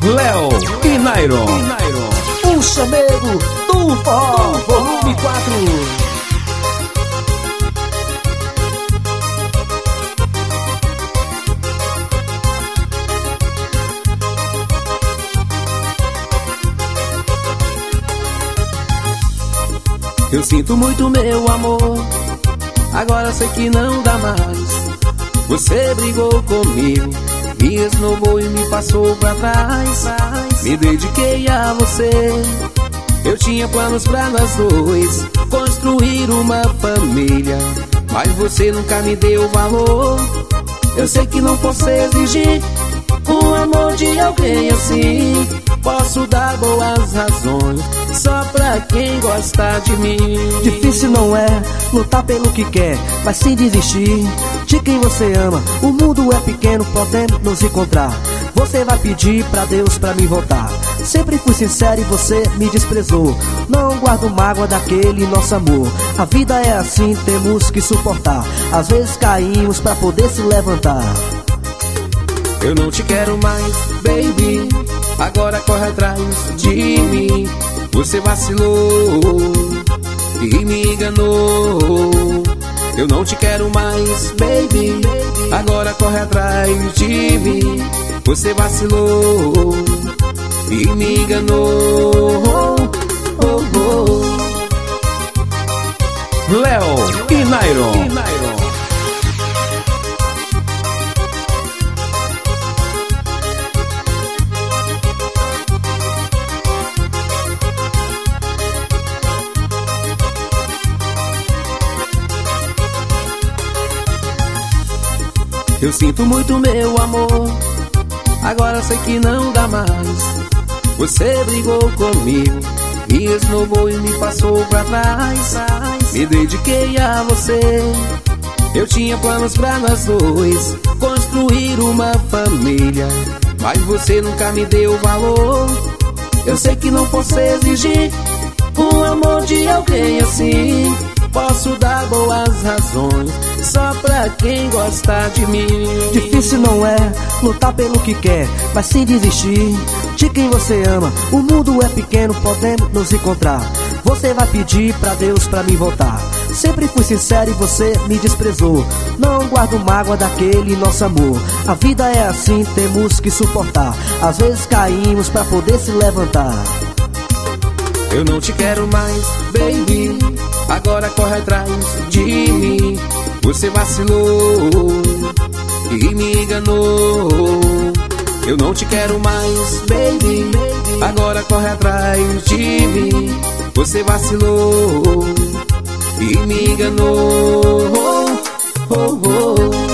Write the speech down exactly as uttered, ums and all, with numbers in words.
Léo e Nairon, o chamego do forró, volume quatro. Eu sinto muito, meu amor, agora sei que não dá mais. Você brigou comigo, me esnobou e me passou pra trás. Me dediquei a você, eu tinha planos pra nós dois construir uma família, mas você nunca me deu valor. Eu sei que não posso exigir o amor de alguém assim. Posso dar boas razões só pra quem gosta de mim. Difícil não é lutar pelo que quer, mas sem desistir de quem você ama. O mundo é pequeno, podemos nos encontrar. Você vai pedir pra Deus pra me voltar. Sempre fui sincero e você me desprezou. Não guardo mágoa daquele nosso amor. A vida é assim, temos que suportar. Às vezes caímos pra poder se levantar. Eu não te quero mais, baby, agora corre atrás de mim. Você vacilou e me enganou. Eu não te quero mais, baby, agora corre atrás de mim. Você vacilou e me enganou. Oh, oh. Léo e Nairon. Eu sinto muito, meu amor, agora sei que não dá mais. Você brigou comigo, me esnobou e me passou pra trás. Me dediquei a você, eu tinha planos pra nós dois construir uma família, mas você nunca me deu valor. Eu sei que não posso exigir o amor de alguém assim. Posso dar boas razões só pra quem gosta de mim. Difícil não é lutar pelo que quer, mas sem desistir de quem você ama. O mundo é pequeno, podemos nos encontrar. Você vai pedir pra Deus pra me voltar. Sempre fui sincero e você me desprezou. Não guardo mágoa daquele nosso amor. A vida é assim, temos que suportar. Às vezes caímos pra poder se levantar. Eu não te quero mais, baby, agora corre atrás de mim. Você vacilou e me enganou. Eu não te quero mais, baby, agora corre atrás de mim. Você vacilou e me enganou. Oh, oh, oh.